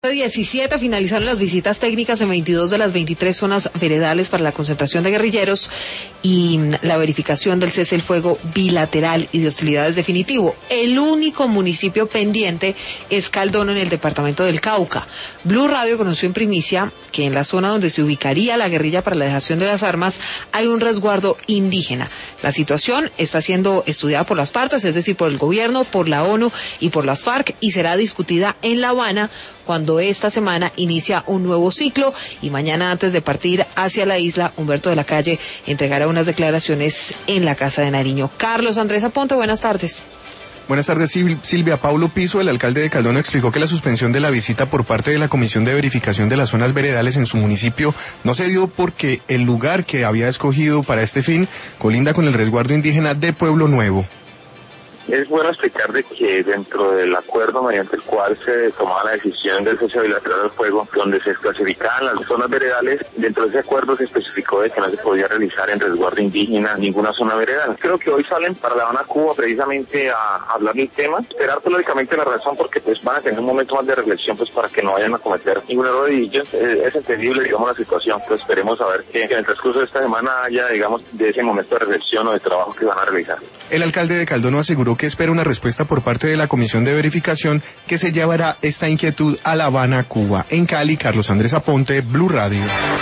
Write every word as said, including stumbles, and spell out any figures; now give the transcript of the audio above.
diecisiete finalizaron las visitas técnicas en veintidós de las veintitrés zonas veredales para la concentración de guerrilleros y la verificación del cese el fuego bilateral y de hostilidades definitivo. El único municipio pendiente es Caldono, en el departamento del Cauca. Blue Radio conoció en primicia que en la zona donde se ubicaría la guerrilla para la dejación de las armas hay un resguardo indígena. La situación está siendo estudiada por las partes, es decir, por el gobierno, por la ONU y por las FARC, y será discutida en La Habana cuando esta semana inicia un nuevo ciclo, y mañana, antes de partir hacia la isla, Humberto de la Calle entregará unas declaraciones en la Casa de Nariño. Carlos Andrés Aponte, buenas tardes. Buenas tardes, Silvia. Paulo Piso, el alcalde de Caldono, explicó que la suspensión de la visita por parte de la Comisión de Verificación de las Zonas Veredales en su municipio no se dio porque el lugar que había escogido para este fin colinda con el resguardo indígena de Pueblo Nuevo. Es bueno explicar de que dentro del acuerdo mediante el cual se tomaba la decisión del cese bilateral del fuego, donde se clasificaban las zonas veredales, dentro de ese acuerdo se especificó de que no se podía realizar en resguardo indígena ninguna zona veredal. Creo que hoy salen para La Habana, Cuba, precisamente a hablar del tema, esperar lógicamente la razón, porque pues van a tener un momento más de reflexión, pues para que no vayan a cometer ningún error, y es, es entendible, digamos, la situación. Pues esperemos a ver que, que en el transcurso de esta semana haya, digamos, de ese momento de reflexión o de trabajo que van a realizar. El alcalde de Caldono aseguró que espera una respuesta por parte de la Comisión de Verificación, que se llevará esta inquietud a La Habana, Cuba. En Cali, Carlos Andrés Aponte, Blue Radio.